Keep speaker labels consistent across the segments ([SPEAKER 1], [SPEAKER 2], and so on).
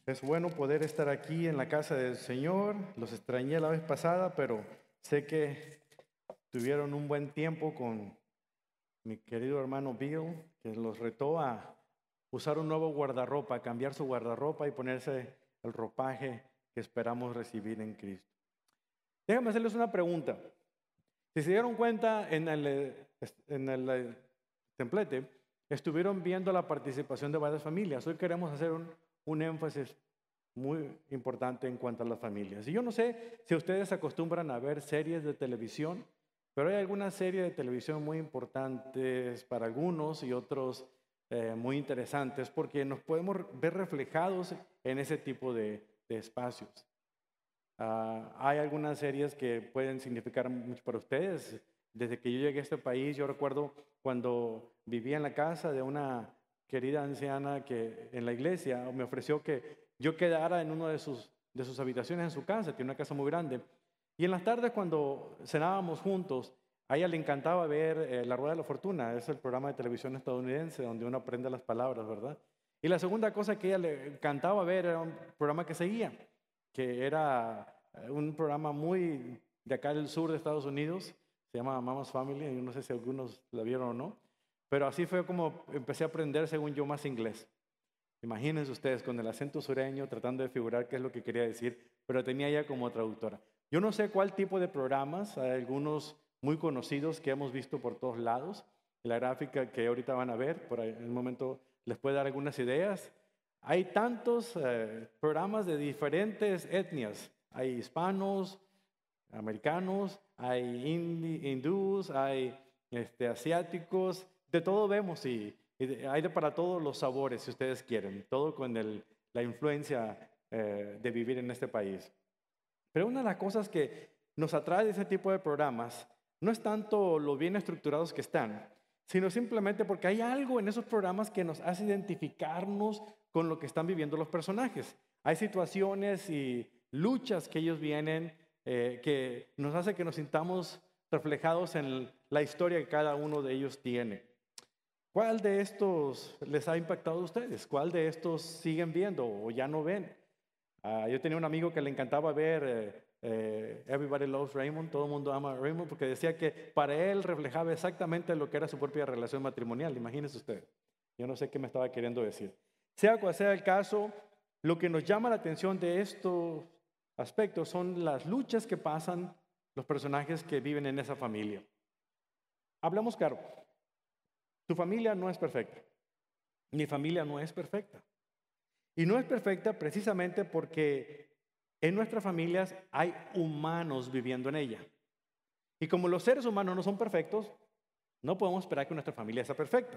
[SPEAKER 1] Es bueno poder estar aquí en la casa del Señor. Los extrañé la vez pasada, pero sé que tuvieron un buen tiempo con mi querido hermano Bill, que los retó a usar un nuevo guardarropa, a cambiar su guardarropa y ponerse el ropaje que esperamos recibir en Cristo. Déjame hacerles una pregunta. Si se dieron cuenta en el templete, estuvieron viendo la participación de varias familias. Hoy queremos hacer un énfasis muy importante en cuanto a las familias. Y yo no sé si ustedes se acostumbran a ver series de televisión, pero hay algunas series de televisión muy importantes para algunos y otros muy interesantes porque nos podemos ver reflejados en ese tipo de espacios. Hay algunas series que pueden significar mucho para ustedes. Desde que yo llegué a este país, yo recuerdo cuando vivía en la casa de una querida anciana que en la iglesia me ofreció que yo quedara en una de sus habitaciones en su casa, tiene una casa muy grande. Y en las tardes cuando cenábamos juntos, a ella le encantaba ver La Rueda de la Fortuna, es el programa de televisión estadounidense donde uno aprende las palabras, ¿verdad? Y la segunda cosa que a ella le encantaba ver era un programa que seguía, que era un programa muy de acá del sur de Estados Unidos, se llama Mama's Family, yo no sé si algunos la vieron o no, pero así fue como empecé a aprender, según yo, más inglés. Imagínense ustedes con el acento sureño tratando de figurar qué es lo que quería decir, pero tenía ella como traductora. Yo no sé cuál tipo de programas, hay algunos muy conocidos que hemos visto por todos lados. La gráfica que ahorita van a ver, por ahí en un momento les puede dar algunas ideas. Hay tantos programas de diferentes etnias. Hay hispanos, americanos, hay hindús, hay asiáticos, de todo vemos y hay de para todos los sabores, si ustedes quieren, todo con la influencia de vivir en este país. Pero una de las cosas que nos atrae de ese tipo de programas no es tanto lo bien estructurados que están, sino simplemente porque hay algo en esos programas que nos hace identificarnos con lo que están viviendo los personajes. Hay situaciones y luchas que ellos vienen que nos hace que nos sintamos reflejados en la historia que cada uno de ellos tiene. ¿Cuál de estos les ha impactado a ustedes? ¿Cuál de estos siguen viendo o ya no ven? Yo tenía un amigo que le encantaba ver Everybody Loves Raymond, todo el mundo ama a Raymond, porque decía que para él reflejaba exactamente lo que era su propia relación matrimonial. Imagínense usted. Yo no sé qué me estaba queriendo decir. Sea cual sea el caso, lo que nos llama la atención de estos aspectos son las luchas que pasan los personajes que viven en esa familia. Hablamos claro, tu familia no es perfecta, mi familia no es perfecta. Y no es perfecta precisamente porque en nuestras familias hay humanos viviendo en ella. Y como los seres humanos no son perfectos, no podemos esperar que nuestra familia sea perfecta.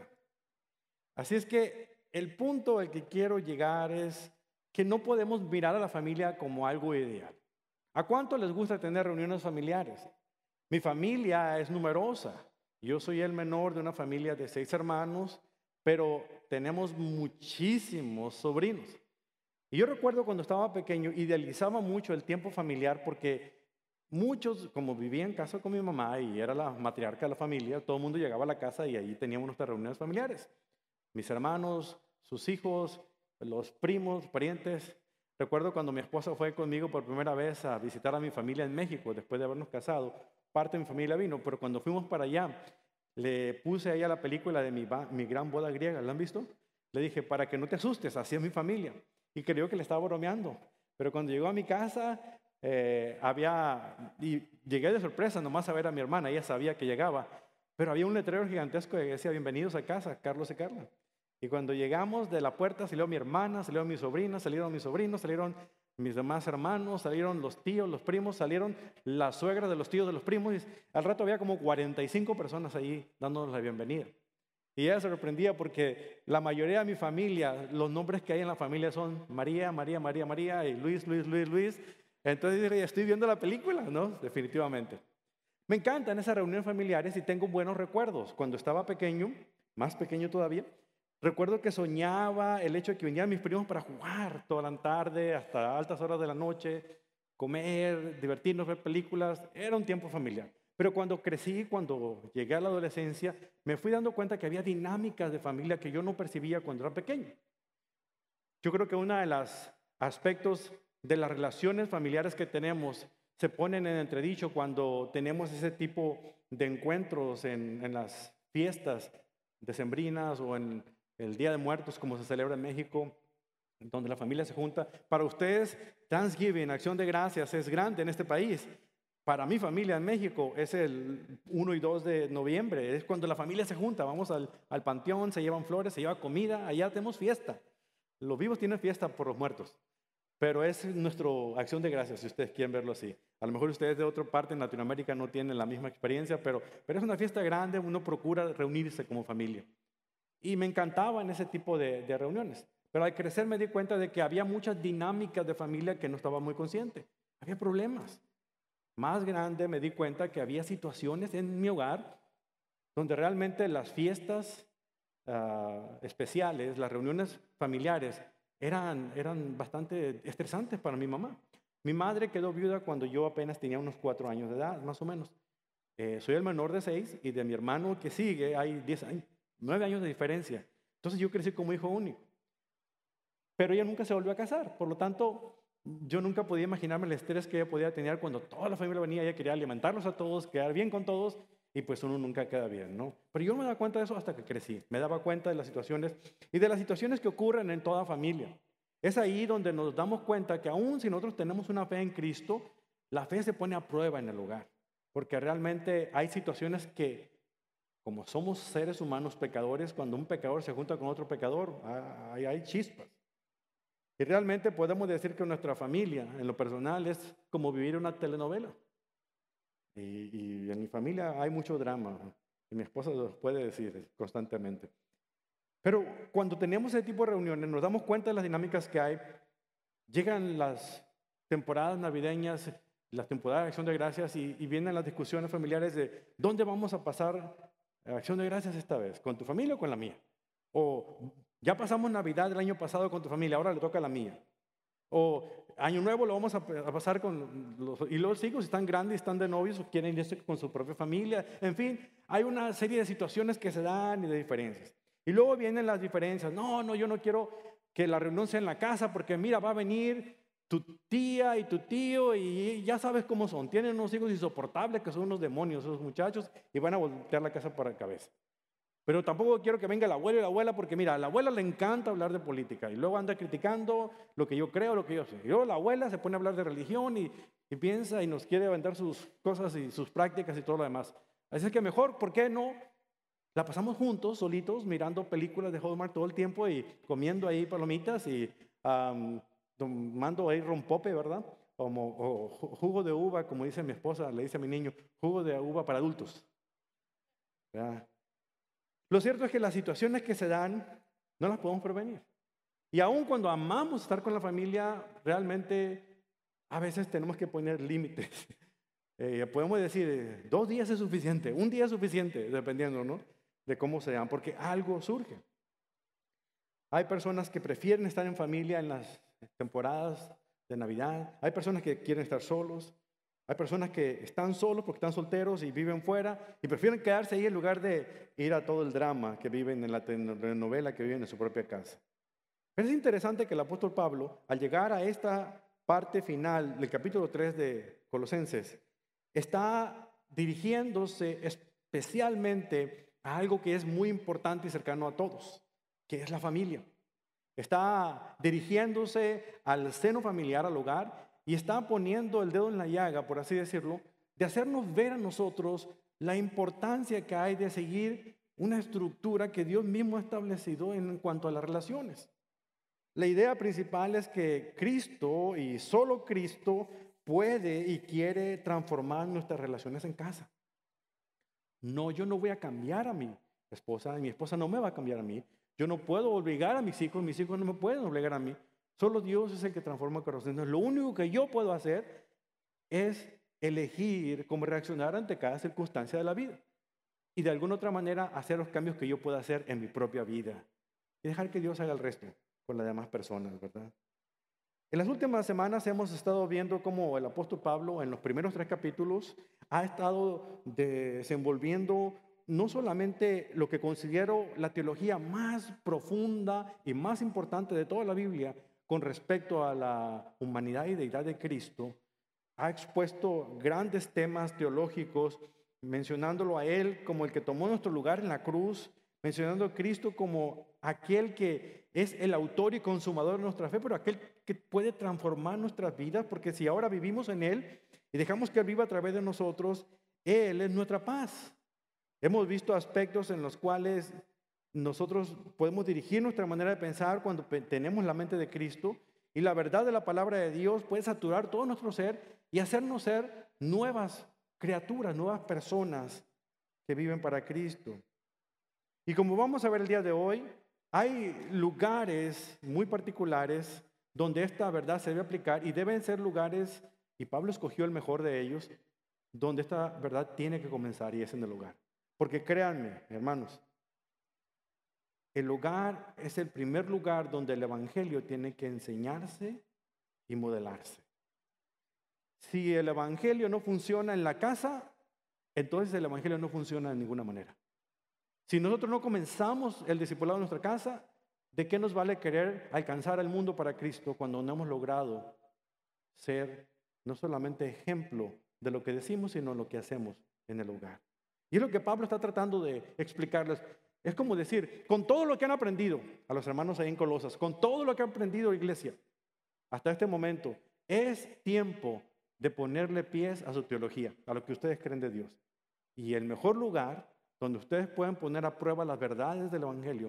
[SPEAKER 1] Así es que el punto al que quiero llegar es que no podemos mirar a la familia como algo ideal. ¿A cuánto les gusta tener reuniones familiares? Mi familia es numerosa. Yo soy el menor de una familia de 6 hermanos, pero tenemos muchísimos sobrinos. Y yo recuerdo cuando estaba pequeño, idealizaba mucho el tiempo familiar porque muchos, como vivía en casa con mi mamá y era la matriarca de la familia, todo el mundo llegaba a la casa y ahí teníamos nuestras reuniones familiares. Mis hermanos, sus hijos, los primos, parientes. Recuerdo cuando mi esposa fue conmigo por primera vez a visitar a mi familia en México, después de habernos casado, parte de mi familia vino, pero cuando fuimos para allá, le puse a ella la película de mi gran boda griega, ¿la han visto? Le dije, para que no te asustes, así es mi familia. Y creyó que le estaba bromeando. Pero cuando llegó a mi casa, y llegué de sorpresa nomás a ver a mi hermana, ella sabía que llegaba, pero había un letrero gigantesco que decía, bienvenidos a casa, Carlos y Carla. Y cuando llegamos de la puerta salió mi hermana, salieron mis sobrinas, salieron mis sobrinos, salieron mis demás hermanos, salieron los tíos, los primos, salieron las suegras de los tíos de los primos. Y al rato había como 45 personas ahí dándonos la bienvenida. Y ella se sorprendía porque la mayoría de mi familia, los nombres que hay en la familia son María, María, María, María y Luis, Luis, Luis, Luis. Entonces dije, estoy viendo la película, ¿no? Definitivamente. Me encantan esas reuniones familiares y tengo buenos recuerdos. Cuando estaba pequeño, más pequeño todavía, recuerdo que soñaba el hecho de que venían mis primos para jugar toda la tarde, hasta altas horas de la noche, comer, divertirnos, ver películas. Era un tiempo familiar. Pero cuando crecí, cuando llegué a la adolescencia, me fui dando cuenta que había dinámicas de familia que yo no percibía cuando era pequeño. Yo creo que una de las aspectos de las relaciones familiares que tenemos se ponen en entredicho cuando tenemos ese tipo de encuentros en las fiestas decembrinas o en el Día de Muertos, como se celebra en México, donde la familia se junta. Para ustedes, Thanksgiving, Acción de Gracias, es grande en este país. Para mi familia en México es el 1 y 2 de noviembre, es cuando la familia se junta, vamos al panteón, se llevan flores, se lleva comida, allá tenemos fiesta. Los vivos tienen fiesta por los muertos, pero es nuestra acción de gracias, si ustedes quieren verlo así. A lo mejor ustedes de otra parte en Latinoamérica no tienen la misma experiencia, pero es una fiesta grande, uno procura reunirse como familia. Y me encantaba en ese tipo de reuniones. Pero al crecer me di cuenta de que había muchas dinámicas de familia que no estaba muy consciente. Había problemas. Más grande me di cuenta que había situaciones en mi hogar donde realmente las fiestas especiales, las reuniones familiares, eran bastante estresantes para mi mamá. Mi madre quedó viuda cuando yo apenas tenía unos 4 años de edad, más o menos. Soy el menor de 6 y de mi hermano que sigue hay 10 años, 9 años de diferencia. Entonces yo crecí como hijo único. Pero ella nunca se volvió a casar, por lo tanto, yo nunca podía imaginarme el estrés que ella podía tener cuando toda la familia venía. Ella quería alimentarlos a todos, quedar bien con todos, y pues uno nunca queda bien, ¿no? Pero yo no me daba cuenta de eso hasta que crecí. Me daba cuenta de las situaciones y de las situaciones que ocurren en toda familia. Es ahí donde nos damos cuenta que aún si nosotros tenemos una fe en Cristo, la fe se pone a prueba en el hogar. Porque realmente hay situaciones que, como somos seres humanos pecadores, cuando un pecador se junta con otro pecador, hay chispas. Y realmente podemos decir que nuestra familia, en lo personal, es como vivir una telenovela. Y en mi familia hay mucho drama. Y mi esposa lo puede decir constantemente. Pero cuando tenemos ese tipo de reuniones, nos damos cuenta de las dinámicas que hay. Llegan las temporadas navideñas, las temporadas de Acción de Gracias y vienen las discusiones familiares de dónde vamos a pasar Acción de Gracias esta vez, con tu familia o con la mía. O ya pasamos Navidad el año pasado con tu familia, ahora le toca a la mía. O Año Nuevo lo vamos a pasar con los... Y los hijos están grandes, están de novios o quieren irse con su propia familia. En fin, hay una serie de situaciones que se dan y de diferencias. Y luego vienen las diferencias. No, yo no quiero que la reunión sea en la casa porque mira, va a venir tu tía y tu tío y ya sabes cómo son. Tienen unos hijos insoportables que son unos demonios esos muchachos y van a voltear la casa para la cabeza. Pero tampoco quiero que venga el abuelo y la abuela porque mira, a la abuela le encanta hablar de política y luego anda criticando lo que yo creo, lo que yo sé. Y luego la abuela se pone a hablar de religión y piensa y nos quiere aventar sus cosas y sus prácticas y todo lo demás. Así es que mejor, ¿por qué no? La pasamos juntos, solitos, mirando películas de Hallmark todo el tiempo y comiendo ahí palomitas y tomando ahí rompope, ¿verdad? O jugo de uva, como dice mi esposa, le dice a mi niño, jugo de uva para adultos. ¿Verdad? Lo cierto es que las situaciones que se dan no las podemos prevenir. Y aun cuando amamos estar con la familia, realmente a veces tenemos que poner límites. Podemos decir, 2 días es suficiente, 1 día es suficiente, dependiendo, ¿no?, de cómo sean, porque algo surge. Hay personas que prefieren estar en familia en las temporadas de Navidad. Hay personas que quieren estar solos. Hay personas que están solos porque están solteros y viven fuera y prefieren quedarse ahí en lugar de ir a todo el drama que viven en la telenovela, que viven en su propia casa. Pero es interesante que el apóstol Pablo, al llegar a esta parte final del capítulo 3 de Colosenses, está dirigiéndose especialmente a algo que es muy importante y cercano a todos, que es la familia. Está dirigiéndose al seno familiar, al hogar, y está poniendo el dedo en la llaga, por así decirlo, de hacernos ver a nosotros la importancia que hay de seguir una estructura que Dios mismo ha establecido en cuanto a las relaciones. La idea principal es que Cristo y solo Cristo puede y quiere transformar nuestras relaciones en casa. No, yo no voy a cambiar a mi esposa, y mi esposa no me va a cambiar a mí. Yo no puedo obligar a mis hijos no me pueden obligar a mí. Solo Dios es el que transforma corazones. Lo único que yo puedo hacer es elegir cómo reaccionar ante cada circunstancia de la vida. Y de alguna otra manera hacer los cambios que yo pueda hacer en mi propia vida. Y dejar que Dios haga el resto con las demás personas, ¿verdad? En las últimas semanas hemos estado viendo cómo el apóstol Pablo en los primeros 3 capítulos ha estado desenvolviendo no solamente lo que considero la teología más profunda y más importante de toda la Biblia, con respecto a la humanidad y deidad de Cristo, ha expuesto grandes temas teológicos, mencionándolo a Él como el que tomó nuestro lugar en la cruz, mencionando a Cristo como aquel que es el autor y consumador de nuestra fe, pero aquel que puede transformar nuestras vidas, porque si ahora vivimos en Él y dejamos que Él viva a través de nosotros, Él es nuestra paz. Hemos visto aspectos en los cuales nosotros podemos dirigir nuestra manera de pensar cuando tenemos la mente de Cristo, y la verdad de la palabra de Dios puede saturar todo nuestro ser y hacernos ser nuevas criaturas, nuevas personas que viven para Cristo. Y como vamos a ver el día de hoy, hay lugares muy particulares donde esta verdad se debe aplicar, y deben ser lugares, y Pablo escogió el mejor de ellos, donde esta verdad tiene que comenzar, y es en el hogar. Porque créanme, hermanos, el hogar es el primer lugar donde el evangelio tiene que enseñarse y modelarse. Si el evangelio no funciona en la casa, entonces el evangelio no funciona de ninguna manera. Si nosotros no comenzamos el discipulado en nuestra casa, ¿de qué nos vale querer alcanzar al mundo para Cristo cuando no hemos logrado ser no solamente ejemplo de lo que decimos, sino lo que hacemos en el hogar? Y es lo que Pablo está tratando de explicarles. Es como decir, con todo lo que han aprendido a los hermanos ahí en Colosas, con todo lo que han aprendido, iglesia, hasta este momento, es tiempo de ponerle pies a su teología, a lo que ustedes creen de Dios. Y el mejor lugar donde ustedes pueden poner a prueba las verdades del evangelio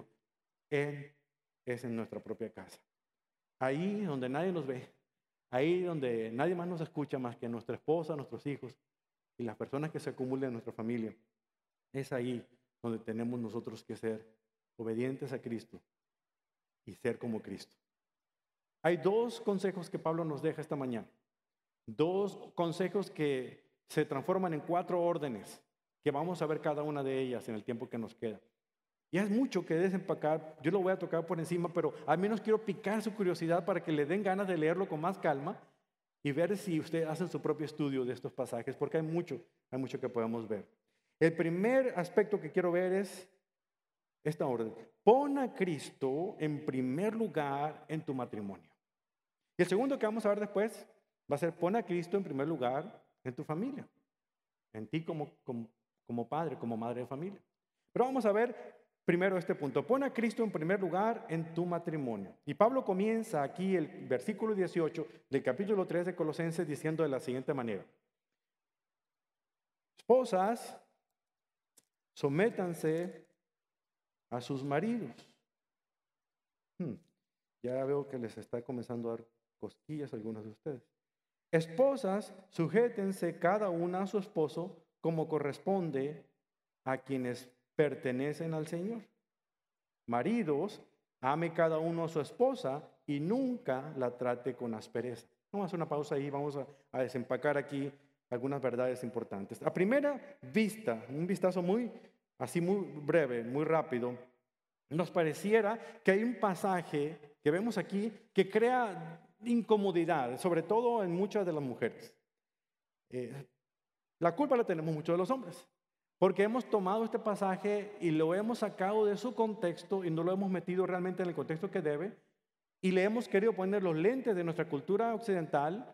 [SPEAKER 1] es en nuestra propia casa. Ahí donde nadie nos ve, ahí donde nadie más nos escucha más que nuestra esposa, nuestros hijos y las personas que se acumulan en nuestra familia. Es ahí donde tenemos nosotros que ser obedientes a Cristo y ser como Cristo. Hay dos consejos que Pablo nos deja esta mañana. Dos consejos que se transforman en 4 órdenes, que vamos a ver cada una de ellas en el tiempo que nos queda. Y es mucho que desempacar, yo lo voy a tocar por encima, pero al menos quiero picar su curiosidad para que le den ganas de leerlo con más calma y ver si usted hace su propio estudio de estos pasajes, porque hay mucho que podemos ver. El primer aspecto que quiero ver es esta orden. Pon a Cristo en primer lugar en tu matrimonio. Y el segundo que vamos a ver después va a ser pon a Cristo en primer lugar en tu familia, en ti como padre, como madre de familia. Pero vamos a ver primero este punto. Pon a Cristo en primer lugar en tu matrimonio. Y Pablo comienza aquí el versículo 18 del capítulo 3 de Colosenses diciendo de la siguiente manera. Esposas, sométanse a sus maridos. Ya veo que les está comenzando a dar cosquillas a algunos de ustedes. Esposas, sujétense cada una a su esposo como corresponde a quienes pertenecen al Señor. Maridos, ame cada uno a su esposa y nunca la trate con aspereza. Vamos a hacer una pausa ahí, vamos a desempacar aquí algunas verdades importantes. A primera vista, un vistazo muy breve, muy rápido, nos pareciera que hay un pasaje que vemos aquí que crea incomodidad, sobre todo en muchas de las mujeres. La culpa la tenemos muchos de los hombres, porque hemos tomado este pasaje y lo hemos sacado de su contexto y no lo hemos metido realmente en el contexto que debe, y le hemos querido poner los lentes de nuestra cultura occidental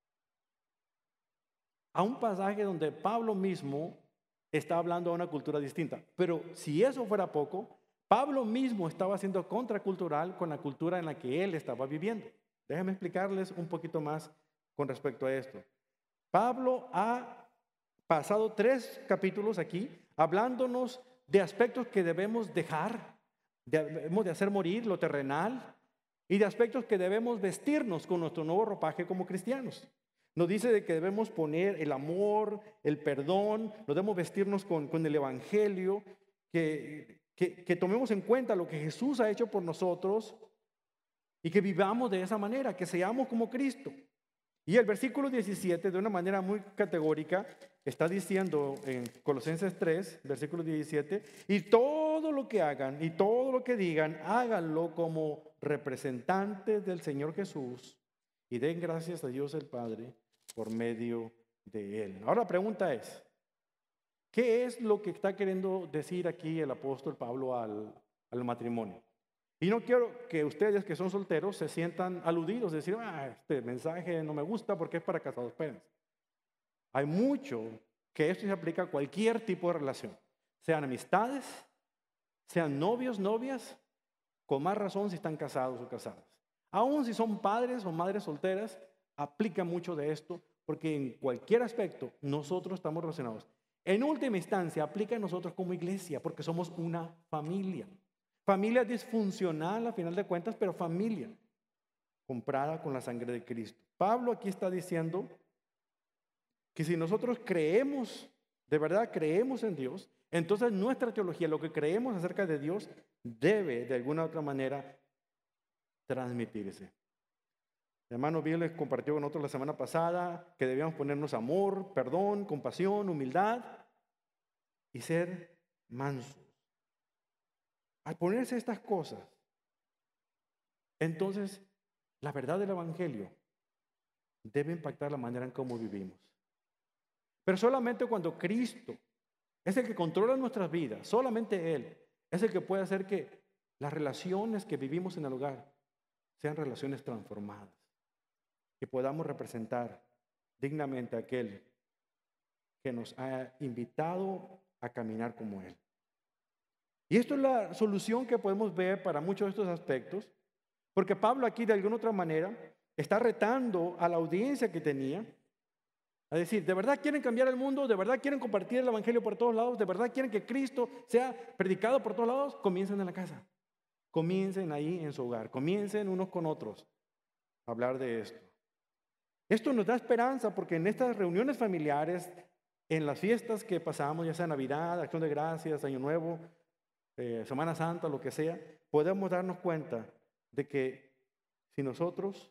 [SPEAKER 1] a un pasaje donde Pablo mismo está hablando a una cultura distinta. Pero si eso fuera poco, Pablo mismo estaba siendo contracultural con la cultura en la que él estaba viviendo. Déjenme explicarles un poquito más con respecto a esto. Pablo ha pasado 3 capítulos aquí hablándonos de aspectos que debemos dejar, debemos de hacer morir lo terrenal, y de aspectos que debemos vestirnos con nuestro nuevo ropaje como cristianos. Nos dice de que debemos poner el amor, el perdón, debemos vestirnos con el evangelio, que tomemos en cuenta lo que Jesús ha hecho por nosotros y que vivamos de esa manera, que seamos como Cristo. Y el versículo 17, de una manera muy categórica, está diciendo en Colosenses 3, versículo 17, y todo lo que hagan y todo lo que digan, háganlo como representantes del Señor Jesús y den gracias a Dios el Padre por medio de Él. Ahora la pregunta es, ¿qué es lo que está queriendo decir aquí el apóstol Pablo al matrimonio? Y no quiero que ustedes que son solteros se sientan aludidos, decir, este mensaje no me gusta porque es para casados. Espérense. Hay mucho que esto se aplica a cualquier tipo de relación, sean amistades, sean novios, novias, con más razón si están casados o casadas. Aún si son padres o madres solteras, aplica mucho de esto, porque en cualquier aspecto nosotros estamos relacionados. En última instancia, aplica a nosotros como iglesia, porque somos una familia. Familia disfuncional a final de cuentas, pero familia comprada con la sangre de Cristo. Pablo aquí está diciendo que si nosotros creemos, de verdad creemos en Dios, entonces nuestra teología, lo que creemos acerca de Dios, debe de alguna u otra manera transmitirse. El hermano Bill les compartió con nosotros la semana pasada que debíamos ponernos amor, perdón, compasión, humildad y ser mansos. Al ponerse estas cosas, entonces la verdad del Evangelio debe impactar la manera en cómo vivimos. Pero solamente cuando Cristo es el que controla nuestras vidas, solamente Él es el que puede hacer que las relaciones que vivimos en el hogar sean relaciones transformadas, que podamos representar dignamente a aquel que nos ha invitado a caminar como Él. Y esto es la solución que podemos ver para muchos de estos aspectos, porque Pablo aquí de alguna otra manera está retando a la audiencia que tenía a decir, ¿de verdad quieren cambiar el mundo? ¿De verdad quieren compartir el evangelio por todos lados? ¿De verdad quieren que Cristo sea predicado por todos lados? Comiencen en la casa. Comiencen ahí en su hogar. Comiencen unos con otros a hablar de esto. Esto nos da esperanza porque en estas reuniones familiares, en las fiestas que pasamos, ya sea Navidad, Acción de Gracias, Año Nuevo, Semana Santa, lo que sea, podemos darnos cuenta de que si nosotros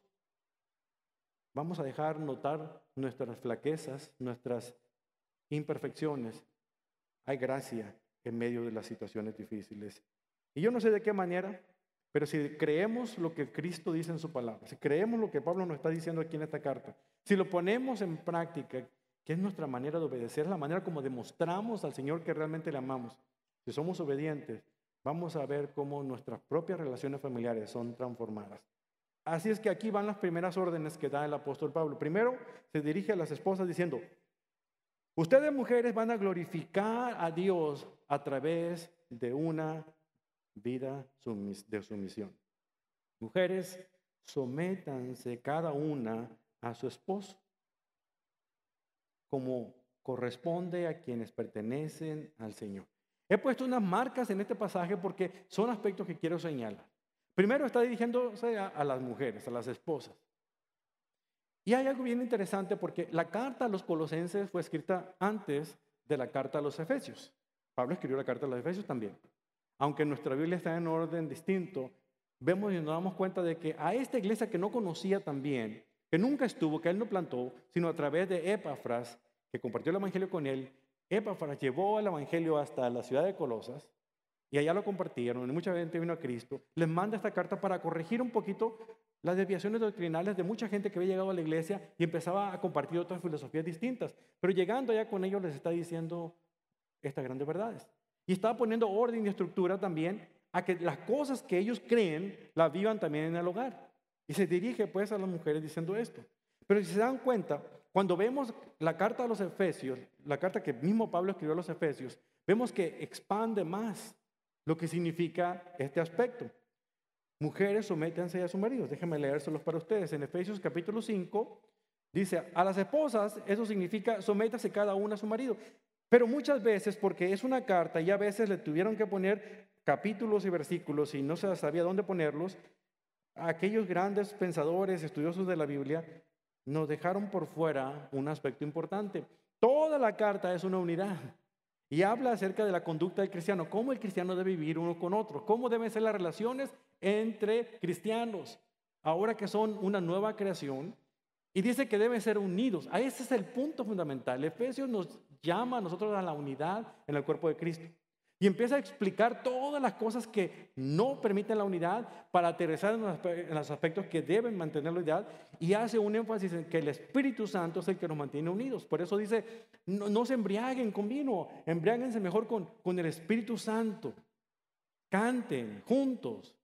[SPEAKER 1] vamos a dejar notar nuestras flaquezas, nuestras imperfecciones, hay gracia en medio de las situaciones difíciles. Y yo no sé de qué manera, pero si creemos lo que Cristo dice en su palabra, si creemos lo que Pablo nos está diciendo aquí en esta carta, si lo ponemos en práctica, que es nuestra manera de obedecer, la manera como demostramos al Señor que realmente le amamos, si somos obedientes, vamos a ver cómo nuestras propias relaciones familiares son transformadas. Así es que aquí van las primeras órdenes que da el apóstol Pablo. Primero se dirige a las esposas diciendo, ustedes mujeres van a glorificar a Dios a través de una vida de sumisión. Mujeres, sométanse cada una a su esposo, como corresponde a quienes pertenecen al Señor. He puesto unas marcas en este pasaje porque son aspectos que quiero señalar. Primero está dirigiéndose a las mujeres, a las esposas. Y hay algo bien interesante porque la carta a los Colosenses fue escrita antes de la carta a los Efesios. Pablo escribió la carta a los Efesios también. Aunque nuestra Biblia está en orden distinto, vemos y nos damos cuenta de que a esta iglesia que no conocía también, que nunca estuvo, que él no plantó, sino a través de Epafras, que compartió el evangelio con él, Epafras llevó el evangelio hasta la ciudad de Colosas y allá lo compartieron y mucha gente vino a Cristo. Les manda esta carta para corregir un poquito las desviaciones doctrinales de mucha gente que había llegado a la iglesia y empezaba a compartir otras filosofías distintas. Pero llegando allá con ellos les está diciendo estas grandes verdades. Y está poniendo orden y estructura también a que las cosas que ellos creen las vivan también en el hogar. Y se dirige pues a las mujeres diciendo esto. Pero si se dan cuenta, cuando vemos la carta a los Efesios, la carta que mismo Pablo escribió a los Efesios, vemos que expande más lo que significa este aspecto. Mujeres, sométanse a sus maridos. Déjenme leérselos para ustedes. En Efesios capítulo 5 dice, a las esposas eso significa sométase cada una a su marido. Pero muchas veces, porque es una carta y a veces le tuvieron que poner capítulos y versículos y no se sabía dónde ponerlos, aquellos grandes pensadores, estudiosos de la Biblia, nos dejaron por fuera un aspecto importante. Toda la carta es una unidad y habla acerca de la conducta del cristiano, cómo el cristiano debe vivir uno con otro, cómo deben ser las relaciones entre cristianos, ahora que son una nueva creación. Y dice que deben ser unidos. A ese es el punto fundamental. Efesios nos llama a nosotros a la unidad en el cuerpo de Cristo. Y empieza a explicar todas las cosas que no permiten la unidad para aterrizar en los aspectos que deben mantener la unidad. Y hace un énfasis en que el Espíritu Santo es el que nos mantiene unidos. Por eso dice, no se embriaguen con vino, embriáguense mejor con el Espíritu Santo. Canten juntos.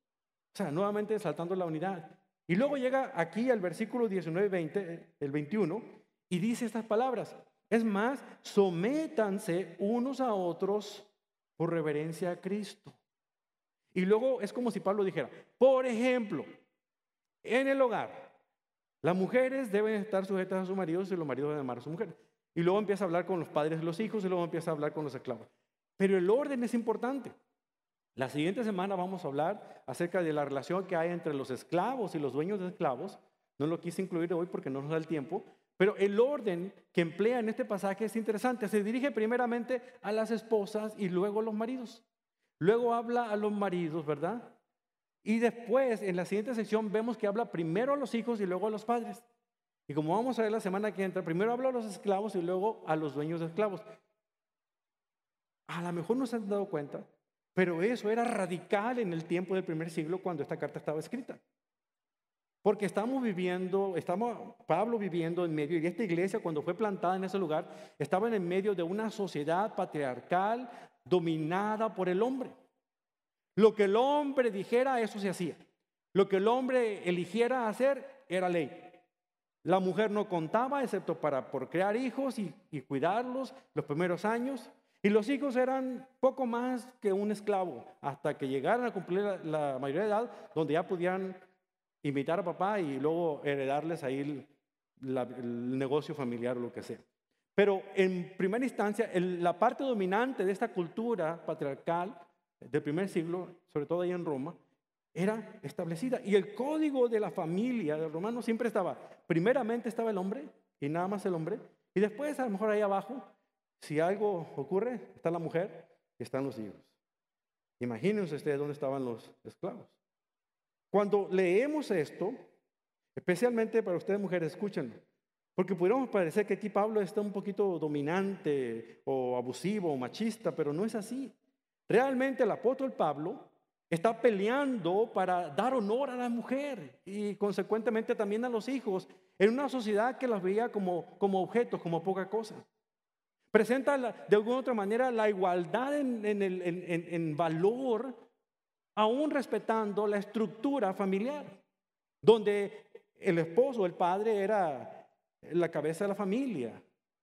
[SPEAKER 1] O sea, nuevamente saltando la unidad. Y luego llega aquí al versículo 19, 20, el 21, y dice estas palabras. Es más, sométanse unos a otros por reverencia a Cristo. Y luego es como si Pablo dijera, por ejemplo, en el hogar, las mujeres deben estar sujetas a sus maridos y los maridos deben amar a sus mujeres. Y luego empieza a hablar con los padres de los hijos y luego empieza a hablar con los esclavos. Pero el orden es importante. La siguiente semana vamos a hablar acerca de la relación que hay entre los esclavos y los dueños de esclavos. No lo quise incluir hoy porque no nos da el tiempo. Pero el orden que emplea en este pasaje es interesante. Se dirige primeramente a las esposas y luego a los maridos. Luego habla a los maridos, ¿verdad? Y después, en la siguiente sección, vemos que habla primero a los hijos y luego a los padres. Y como vamos a ver la semana que entra, primero habla a los esclavos y luego a los dueños de esclavos. A lo mejor no se han dado cuenta, pero eso era radical en el tiempo del primer siglo cuando esta carta estaba escrita. Porque estamos Pablo viviendo en medio, y esta iglesia cuando fue plantada en ese lugar, estaba en medio de una sociedad patriarcal dominada por el hombre. Lo que el hombre dijera, eso se hacía. Lo que el hombre eligiera hacer, era ley. La mujer no contaba, excepto por crear hijos y cuidarlos los primeros años. Y los hijos eran poco más que un esclavo, hasta que llegaran a cumplir la mayoría de edad, donde ya podían imitar a papá y luego heredarles ahí el negocio familiar o lo que sea. Pero en primera instancia, la parte dominante de esta cultura patriarcal del primer siglo, sobre todo ahí en Roma, era establecida. Y el código de la familia del romano siempre estaba, primeramente estaba el hombre y nada más el hombre, y después a lo mejor ahí abajo, si algo ocurre, está la mujer y están los hijos. Imagínense ustedes dónde estaban los esclavos. Cuando leemos esto, especialmente para ustedes mujeres, escúchenlo, porque pudiéramos parecer que aquí Pablo está un poquito dominante o abusivo o machista, pero no es así. Realmente el apóstol Pablo está peleando para dar honor a la mujer y consecuentemente también a los hijos en una sociedad que los veía como objetos, como poca cosa. Presenta de alguna otra manera la igualdad en valor, aún respetando la estructura familiar, donde el esposo, el padre, era la cabeza de la familia.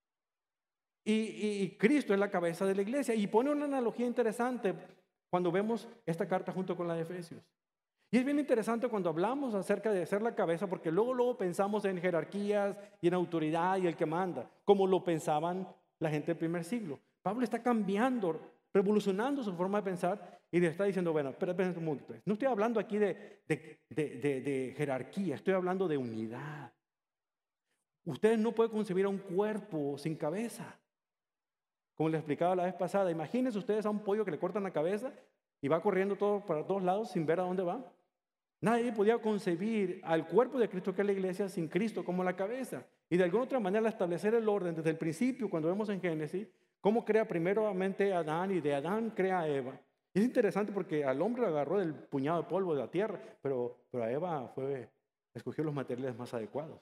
[SPEAKER 1] Y Cristo es la cabeza de la iglesia. Y pone una analogía interesante cuando vemos esta carta junto con la de Efesios. Y es bien interesante cuando hablamos acerca de ser la cabeza, porque luego pensamos en jerarquías y en autoridad y el que manda, como lo pensaban la gente del primer siglo. Pablo está cambiando, revolucionando su forma de pensar y le está diciendo, bueno, espera un momento. No estoy hablando aquí de jerarquía, estoy hablando de unidad. Ustedes no pueden concebir a un cuerpo sin cabeza. Como les explicaba la vez pasada, imagínense ustedes a un pollo que le cortan la cabeza y va corriendo todo para todos lados sin ver a dónde va. Nadie podía concebir al cuerpo de Cristo, que es la iglesia, sin Cristo como la cabeza. Y de alguna otra manera establecer el orden desde el principio, cuando vemos en Génesis, cómo crea primeramente a Adán y de Adán crea a Eva. Y es interesante porque al hombre lo agarró del puñado de polvo de la tierra, pero a Eva escogió los materiales más adecuados.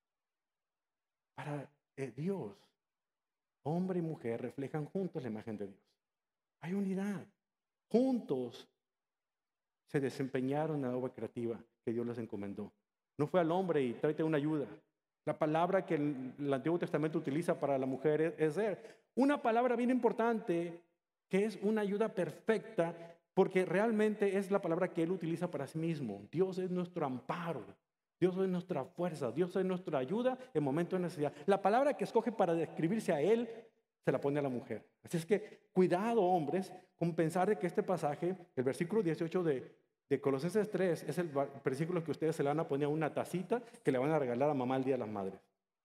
[SPEAKER 1] Para Dios, hombre y mujer reflejan juntos la imagen de Dios. Hay unidad. Juntos se desempeñaron en la obra creativa que Dios les encomendó. No fue al hombre y tráete una ayuda. La palabra que el Antiguo Testamento utiliza para la mujer es ser. Una palabra bien importante que es una ayuda perfecta, porque realmente es la palabra que Él utiliza para sí mismo. Dios es nuestro amparo. Dios es nuestra fuerza. Dios es nuestra ayuda en momentos de necesidad. La palabra que escoge para describirse a Él se la pone a la mujer. Así es que cuidado, hombres, con pensar de que este pasaje, el versículo 18 de Colosenses 3, es el versículo que ustedes se le van a poner a una tacita que le van a regalar a mamá el Día de las Madres.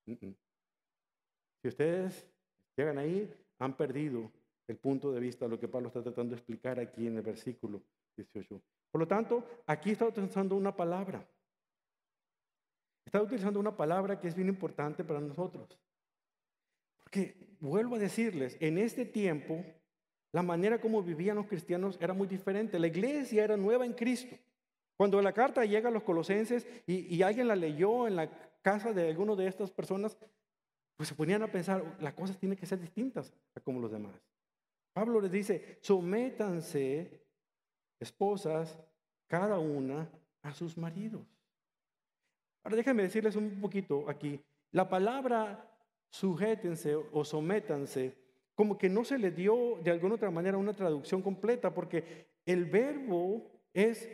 [SPEAKER 1] Si ustedes llegan ahí, han perdido el punto de vista de lo que Pablo está tratando de explicar aquí en el versículo 18. Por lo tanto, aquí está utilizando una palabra. Está utilizando una palabra que es bien importante para nosotros. Porque, vuelvo a decirles, en este tiempo, la manera como vivían los cristianos era muy diferente. La iglesia era nueva en Cristo. Cuando la carta llega a los colosenses y alguien la leyó en la casa de alguna de estas personas, pues se ponían a pensar, las cosas tienen que ser distintas a como los demás. Pablo les dice, sométanse, esposas, cada una a sus maridos. Ahora déjenme decirles un poquito aquí. La palabra sujétense o sométanse, como que no se le dio de alguna otra manera una traducción completa, porque el verbo es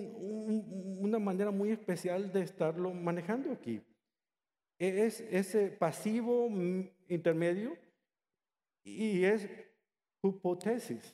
[SPEAKER 1] una manera muy especial de estarlo manejando aquí. Es ese pasivo intermedio y es hipotesis.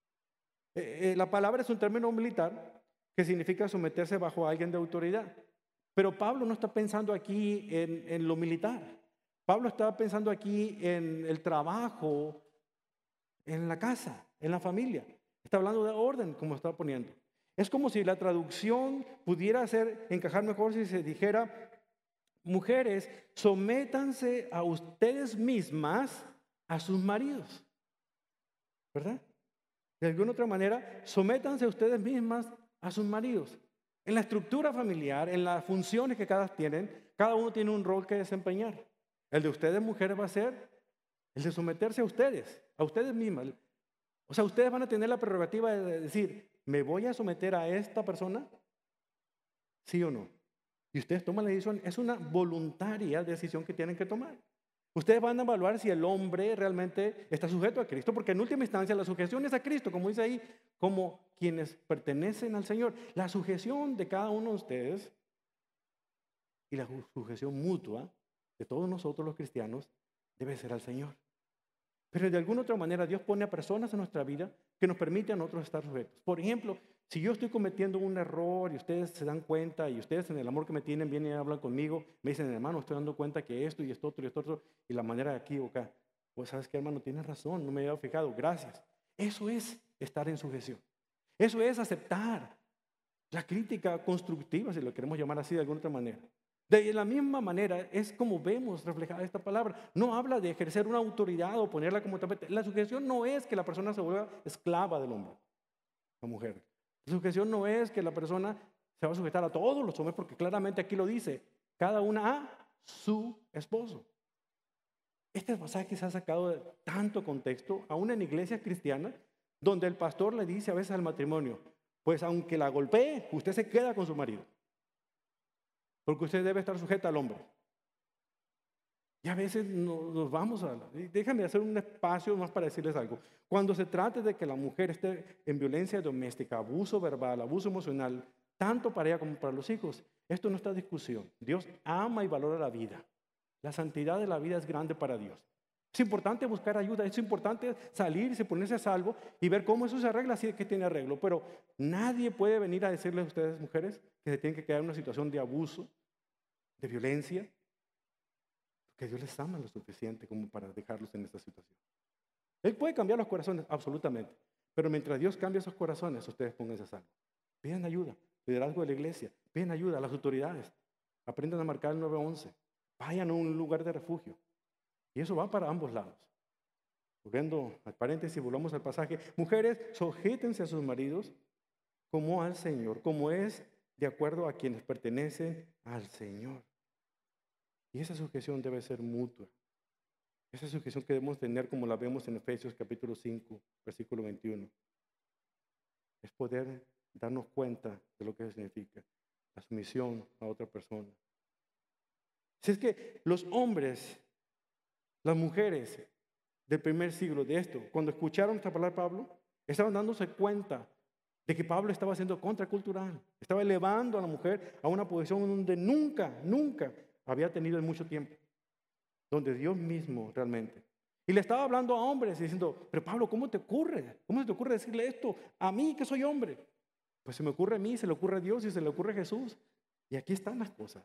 [SPEAKER 1] La palabra es un término militar que significa someterse bajo alguien de autoridad. Pero Pablo no está pensando aquí en lo militar. Pablo está pensando aquí en el trabajo, en la casa, en la familia. Está hablando de orden, como está poniendo. Es como si la traducción pudiera encajar mejor si se dijera: mujeres, sométanse a ustedes mismas a sus maridos. ¿Verdad? De alguna otra manera, sométanse a ustedes mismas a sus maridos. En la estructura familiar, en las funciones que cada uno tiene un rol que desempeñar. El de ustedes, mujeres, va a ser el de someterse a ustedes mismas. O sea, ustedes van a tener la prerrogativa de decir: ¿me voy a someter a esta persona? ¿Sí o no? Y ustedes toman la decisión. Es una voluntaria decisión que tienen que tomar. Ustedes van a evaluar si el hombre realmente está sujeto a Cristo, porque en última instancia la sujeción es a Cristo, como dice ahí, como quienes pertenecen al Señor. La sujeción de cada uno de ustedes y la sujeción mutua de todos nosotros los cristianos debe ser al Señor. Pero de alguna otra manera Dios pone a personas en nuestra vida que nos permiten a nosotros estar sujetos. Por ejemplo, si yo estoy cometiendo un error y ustedes se dan cuenta y ustedes en el amor que me tienen vienen y hablan conmigo, me dicen: hermano, estoy dando cuenta que esto y esto otro y esto otro y la manera de aquí o acá. Pues sabes qué, hermano, tienes razón, no me había fijado, gracias. Eso es estar en sujeción. Eso es aceptar la crítica constructiva, si lo queremos llamar así de alguna otra manera. De la misma manera es como vemos reflejada esta palabra. No habla de ejercer una autoridad o ponerla como tapete. La sujeción no es que la persona se vuelva esclava del hombre, la mujer. La sujeción no es que la persona se va a sujetar a todos los hombres, porque claramente aquí lo dice: cada una a su esposo. Este pasaje se ha sacado de tanto contexto, aún en iglesias cristianas, donde el pastor le dice a veces al matrimonio: pues aunque la golpee, usted se queda con su marido, porque usted debe estar sujeta al hombre. Y a veces nos vamos a... Déjame hacer un espacio más para decirles algo. Cuando se trate de que la mujer esté en violencia doméstica, abuso verbal, abuso emocional, tanto para ella como para los hijos, esto no está en discusión. Dios ama y valora la vida. La santidad de la vida es grande para Dios. Es importante buscar ayuda, es importante salirse, ponerse a salvo y ver cómo eso se arregla, si es que tiene arreglo. Pero nadie puede venir a decirles a ustedes, mujeres, que se tienen que quedar en una situación de abuso, de violencia, porque Dios les ama lo suficiente como para dejarlos en esta situación. Él puede cambiar los corazones, absolutamente. Pero mientras Dios cambia esos corazones, ustedes pónganse a salvo. Pidan ayuda, liderazgo de la iglesia, pidan ayuda a las autoridades. Aprendan a marcar el 911. Vayan a un lugar de refugio. Y eso va para ambos lados. Volviendo al paréntesis, volvamos al pasaje. Mujeres, sujétense a sus maridos como al Señor, como es de acuerdo a quienes pertenecen al Señor. Y esa sujeción debe ser mutua. Esa sujeción que debemos tener, como la vemos en Efesios capítulo 5, versículo 21. Es poder darnos cuenta de lo que significa la sumisión a otra persona. Si es que los hombres, las mujeres del primer siglo de esto, cuando escucharon esta palabra de Pablo, estaban dándose cuenta de que Pablo estaba siendo contracultural, estaba elevando a la mujer a una posición donde nunca había tenido en mucho tiempo, donde Dios mismo realmente. Y le estaba hablando a hombres y diciendo: pero Pablo, ¿cómo te ocurre? ¿Cómo se te ocurre decirle esto a mí que soy hombre? Pues se me ocurre a mí, se le ocurre a Dios y se le ocurre a Jesús. Y aquí están las cosas,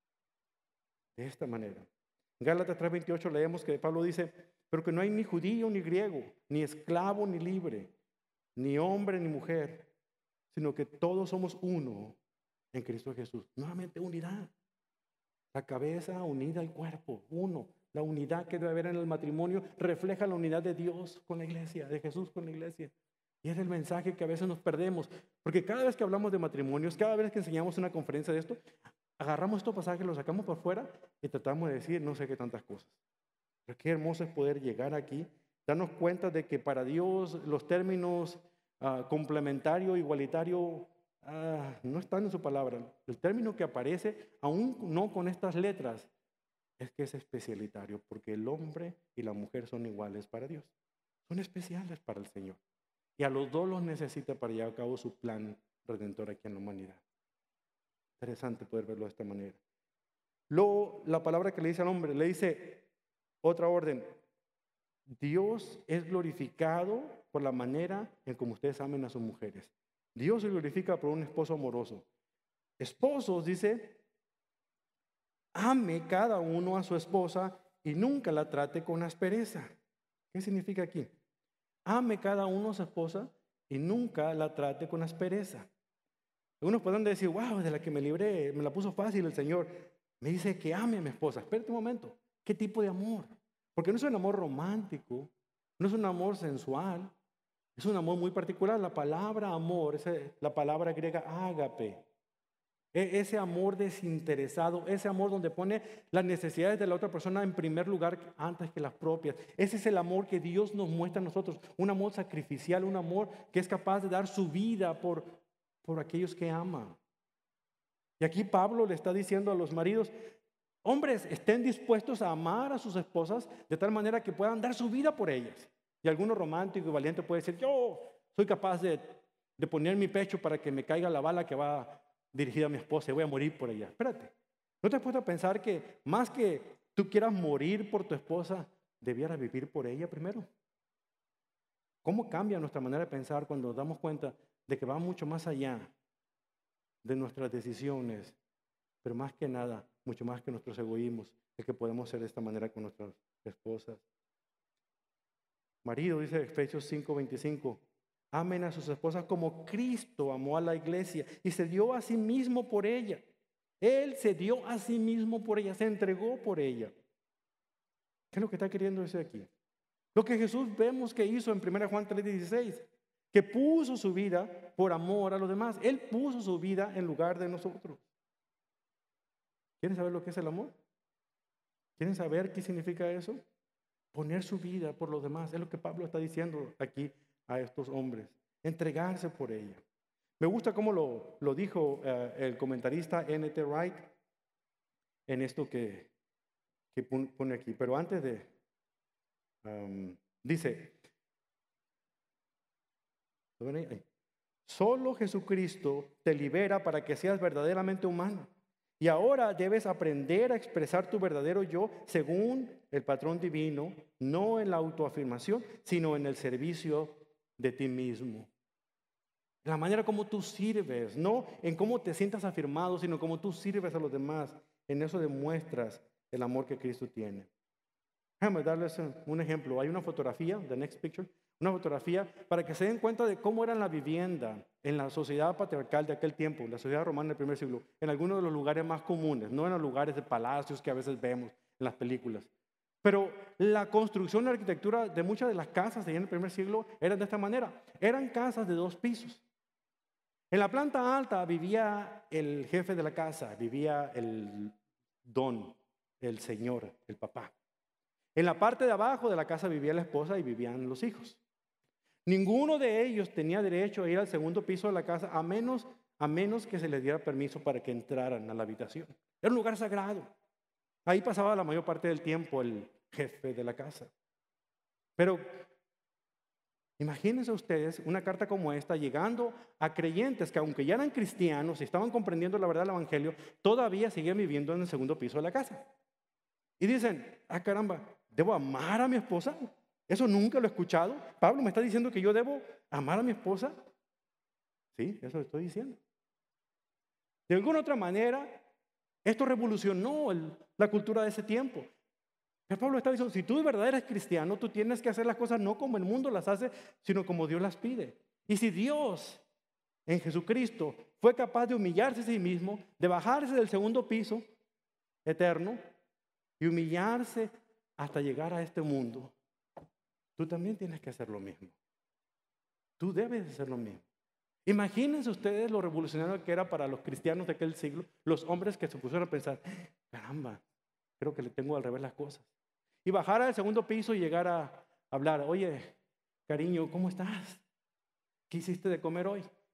[SPEAKER 1] de esta manera. En Gálatas 3:28 leemos que Pablo dice: pero que no hay ni judío ni griego, ni esclavo ni libre, ni hombre ni mujer, sino que todos somos uno en Cristo Jesús. Nuevamente unidad. La cabeza unida al cuerpo, uno. La unidad que debe haber en el matrimonio refleja la unidad de Dios con la iglesia, de Jesús con la iglesia. Y es el mensaje que a veces nos perdemos, porque cada vez que hablamos de matrimonios, cada vez que enseñamos una conferencia de esto, agarramos estos pasajes, los sacamos por fuera y tratamos de decir no sé qué tantas cosas. Pero qué hermoso es poder llegar aquí, darnos cuenta de que para Dios los términos complementario, igualitario, no están en su palabra. El término que aparece, aún no con estas letras, es que es especialitario, porque el hombre y la mujer son iguales para Dios. Son especiales para el Señor. Y a los dos los necesita para llevar a cabo su plan redentor aquí en la humanidad. Interesante poder verlo de esta manera. Luego, la palabra que le dice al hombre, le dice otra orden. Dios es glorificado por la manera en como ustedes amen a sus mujeres. Dios se glorifica por un esposo amoroso. Esposos, dice, ame cada uno a su esposa y nunca la trate con aspereza. ¿Qué significa aquí? Ame cada uno a su esposa y nunca la trate con aspereza. Algunos podrán decir, wow, de la que me libré, me la puso fácil el Señor. Me dice que ame a mi esposa. Espérate un momento. ¿Qué tipo de amor? Porque no es un amor romántico, no es un amor sensual, es un amor muy particular. La palabra amor, la palabra griega ágape. Ese amor desinteresado, ese amor donde pone las necesidades de la otra persona en primer lugar antes que las propias. Ese es el amor que Dios nos muestra a nosotros. Un amor sacrificial, un amor que es capaz de dar su vida por aquellos que aman. Y aquí Pablo le está diciendo a los maridos, hombres, estén dispuestos a amar a sus esposas de tal manera que puedan dar su vida por ellas. Y alguno romántico y valiente puede decir, yo soy capaz de poner mi pecho para que me caiga la bala que va dirigida a mi esposa y voy a morir por ella. Espérate, ¿no te has puesto a pensar que más que tú quieras morir por tu esposa, debieras vivir por ella primero? ¿Cómo cambia nuestra manera de pensar cuando nos damos cuenta de que va mucho más allá de nuestras decisiones, pero más que nada, mucho más que nuestros egoísmos, es que podemos ser de esta manera con nuestras esposas? Marido, dice Efesios 5:25, amen a sus esposas como Cristo amó a la iglesia y se dio a sí mismo por ella. Él se dio a sí mismo por ella, se entregó por ella. ¿Qué es lo que está queriendo decir aquí? Lo que Jesús vemos que hizo en 1 Juan 3:16, que puso su vida por amor a los demás. Él puso su vida en lugar de nosotros. ¿Quieren saber lo que es el amor? ¿Quieren saber qué significa eso? Poner su vida por los demás. Es lo que Pablo está diciendo aquí a estos hombres. Entregarse por ella. Me gusta cómo lo dijo el comentarista N.T. Wright en esto que pone aquí. Pero antes de... dice... Solo Jesucristo te libera para que seas verdaderamente humano. Y ahora debes aprender a expresar tu verdadero yo según el patrón divino, no en la autoafirmación, sino en el servicio de ti mismo. La manera como tú sirves, no en cómo te sientas afirmado, sino cómo tú sirves a los demás. En eso demuestras el amor que Cristo tiene. Déjame darles un ejemplo. Hay una fotografía, the next picture, una fotografía para que se den cuenta de cómo era la vivienda en la sociedad patriarcal de aquel tiempo, la sociedad romana del primer siglo, en algunos de los lugares más comunes, no en los lugares de palacios que a veces vemos en las películas. Pero la construcción y la arquitectura de muchas de las casas allá en el primer siglo eran de esta manera. Eran casas de 2 pisos. En la planta alta vivía el jefe de la casa, vivía el don, el señor, el papá. En la parte de abajo de la casa vivía la esposa y vivían los hijos. Ninguno de ellos tenía derecho a ir al segundo piso de la casa a menos que se les diera permiso para que entraran a la habitación. Era un lugar sagrado. Ahí pasaba la mayor parte del tiempo el jefe de la casa. Pero imagínense ustedes una carta como esta llegando a creyentes que aunque ya eran cristianos y estaban comprendiendo la verdad del evangelio, todavía seguían viviendo en el segundo piso de la casa. Y dicen, caramba, ¿debo amar a mi esposa? Eso nunca lo he escuchado. Pablo me está diciendo que yo debo amar a mi esposa. Sí, eso lo estoy diciendo. De alguna otra manera, esto revolucionó la cultura de ese tiempo. Pero Pablo está diciendo, si tú de verdad eres cristiano, tú tienes que hacer las cosas no como el mundo las hace, sino como Dios las pide. Y si Dios en Jesucristo fue capaz de humillarse a sí mismo, de bajarse del segundo piso eterno y humillarse hasta llegar a este mundo, tú también tienes que hacer lo mismo. Tú debes hacer lo mismo. Imagínense ustedes lo revolucionario que era para los cristianos de aquel siglo, los hombres que se pusieron a pensar, caramba, creo que le tengo al revés las cosas. Y bajar al segundo piso y llegar a hablar, oye, cariño, ¿cómo estás? ¿Qué hiciste de comer hoy?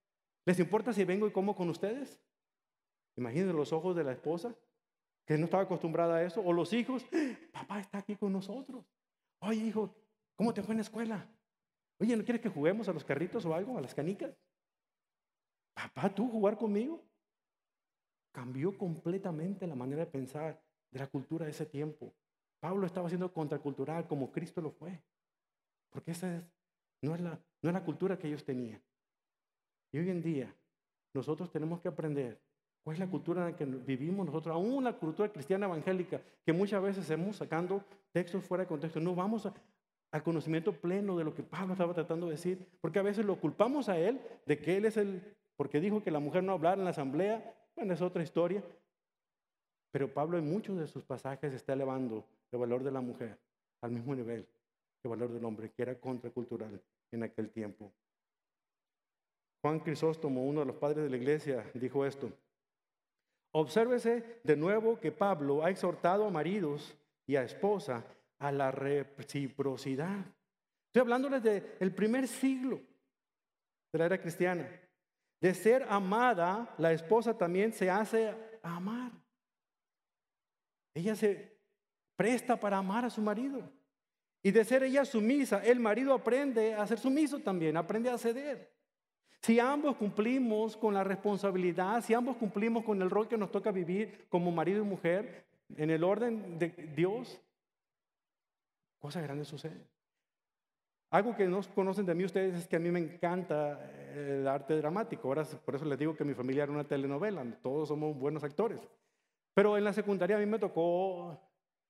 [SPEAKER 1] ¿Les importa si vengo y como con ustedes? Imagínense los ojos de la esposa, que no estaba acostumbrada a eso, o los hijos, papá está aquí con nosotros. Oye, hijo, ¿cómo te fue en la escuela? Oye, ¿no quieres que juguemos a los carritos o algo, a las canicas? Papá, ¿tú jugar conmigo? Cambió completamente la manera de pensar de la cultura de ese tiempo. Pablo estaba siendo contracultural como Cristo lo fue, porque no es la cultura que ellos tenían. Y hoy en día nosotros tenemos que aprender cuál es la cultura en la que vivimos nosotros, aún la cultura cristiana evangélica, que muchas veces hacemos sacando textos fuera de contexto. No vamos al conocimiento pleno de lo que Pablo estaba tratando de decir, porque a veces lo culpamos a él de que él es porque dijo que la mujer no hablara en la asamblea. Bueno, es otra historia. Pero Pablo en muchos de sus pasajes está elevando el valor de la mujer al mismo nivel que el valor del hombre, que era contracultural en aquel tiempo. Juan Crisóstomo, uno de los padres de la iglesia, dijo esto: obsérvese de nuevo que Pablo ha exhortado a maridos y a esposa a la reciprocidad. Estoy hablándoles del primer siglo de la era cristiana. De ser amada, la esposa también se hace amar. Ella se presta para amar a su marido. Y de ser ella sumisa, el marido aprende a ser sumiso también, aprende a ceder. Si ambos cumplimos con la responsabilidad, si ambos cumplimos con el rol que nos toca vivir como marido y mujer, en el orden de Dios, cosas grandes suceden. Algo que no conocen de mí ustedes es que a mí me encanta el arte dramático. Ahora, por eso les digo que mi familia era una telenovela, todos somos buenos actores. Pero en la secundaria a mí me tocó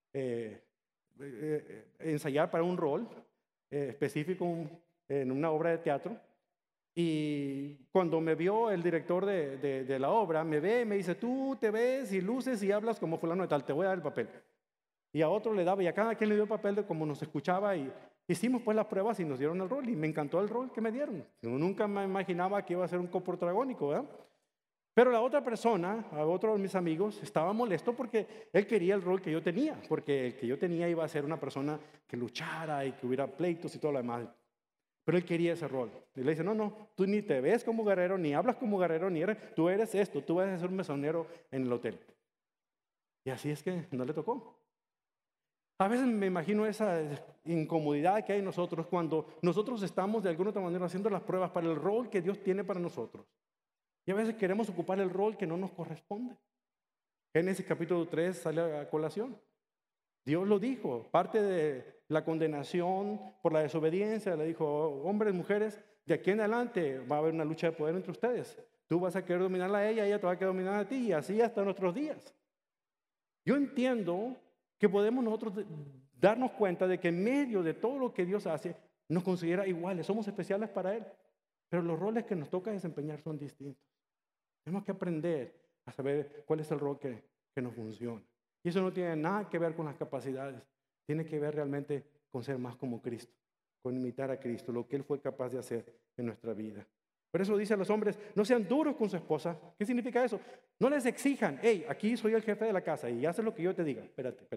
[SPEAKER 1] ensayar para un rol específico en una obra de teatro. Y cuando me vio el director de la obra, me ve y me dice: tú te ves y luces y hablas como fulano de tal, te voy a dar el papel. Y a otro le daba, y a cada quien le dio el papel de cómo nos escuchaba, y hicimos pues las pruebas y nos dieron el rol, y me encantó el rol que me dieron. Yo nunca me imaginaba que iba a ser un coprotagónico, ¿verdad? Pero la otra persona, a otro de mis amigos, estaba molesto porque él quería el rol que yo tenía, porque el que yo tenía iba a ser una persona que luchara y que hubiera pleitos y todo lo demás. Pero él quería ese rol. Y le dice: no, tú ni te ves como guerrero, ni hablas como guerrero, tú eres esto, tú vas a ser un mesonero en el hotel. Y así es que no le tocó. A veces me imagino esa incomodidad que hay en nosotros cuando nosotros estamos de alguna otra manera haciendo las pruebas para el rol que Dios tiene para nosotros. Y a veces queremos ocupar el rol que no nos corresponde. Génesis capítulo 3 sale a colación. Dios lo dijo, parte de la condenación por la desobediencia, le dijo: hombres, mujeres, de aquí en adelante va a haber una lucha de poder entre ustedes. Tú vas a querer dominarla a ella te va a querer dominar a ti, y así hasta nuestros días. Yo entiendo que podemos nosotros darnos cuenta de que en medio de todo lo que Dios hace, nos considera iguales, somos especiales para Él, pero los roles que nos toca desempeñar son distintos. Tenemos que aprender a saber cuál es el rol que nos funciona. Y eso no tiene nada que ver con las capacidades, tiene que ver realmente con ser más como Cristo, con imitar a Cristo, lo que Él fue capaz de hacer en nuestra vida. Por eso dice a los hombres: no sean duros con su esposa. ¿Qué significa eso? No les exijan: hey, aquí soy el jefe de la casa y haz lo que yo te diga. Espérate.